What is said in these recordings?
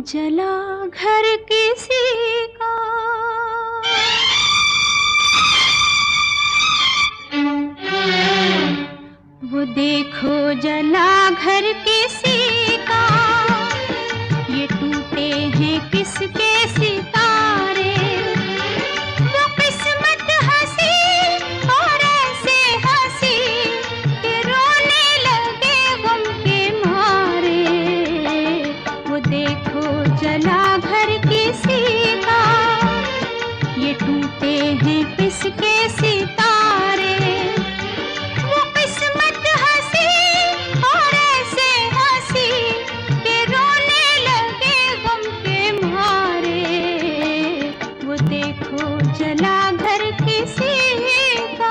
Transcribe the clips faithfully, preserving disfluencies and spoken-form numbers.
जला घर किसी का, वो देखो जला घर किसी का, ये टूटे हैं किसके सितारे। वो किस्मत हंसी और ऐसे हंसी कि रोने लगे गम के मारे। वो देखो जला घर किसी का, ये टूटे हैं किसके सितारे। वो किस्मत हंसी और ऐसे हंसी कि रोने लगे गम के मारे। वो देखो जला घर किसी का।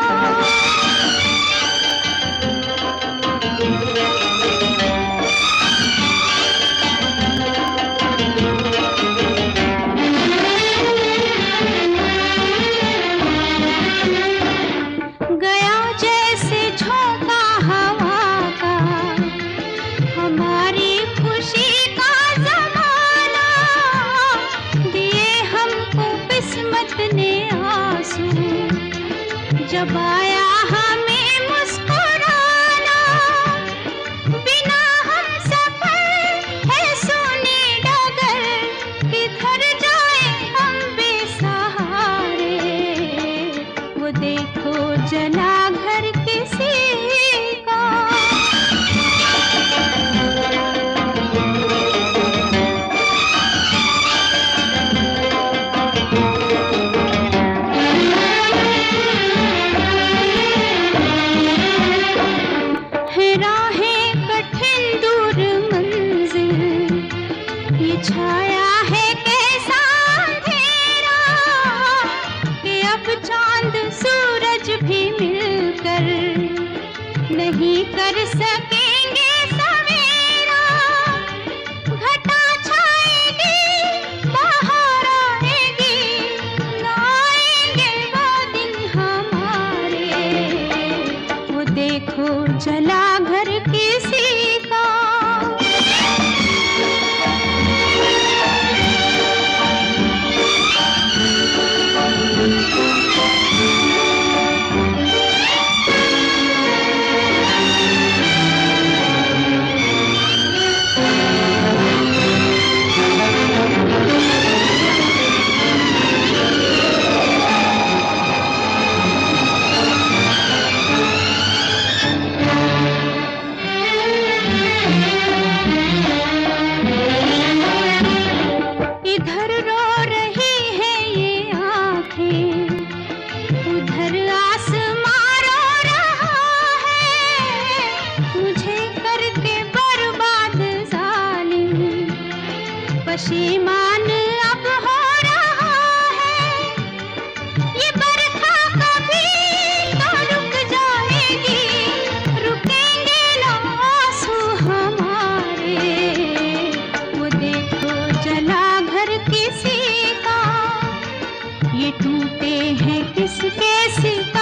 गया जैसे झोंका हवा का, हमारी खुशी का ज़माना। दिए हमको किस्मत ने आंसू, जब आया हमें मुस्कुराना। बिना हम सफर है सोने डगर, किधर जाए हम बेसहारे। वो देखो जला घर किसी का। है राहें कठिन दूर मंजिल, ये छाया है कैसा अंधेरा कि अब चांद सूरज भी मिलकर नहीं कर सकेंगे सवेरा। घटा छाएगी बहार आएगी, न आएंगे वो दिन हमारे। वो देखो जला घर किसी का। इधर रो रही है ये आँखें, उधर आसमां रो रहा है। मुझे करके बर्बाद जालिम, पशीमान अब हो रहा है। ये बरखा कभी तो रुक जाएगी, रुकेंगे ना आंसू हमारे। वो देखो जला घर किसी का, ये टूटे हैं किसके सितारे।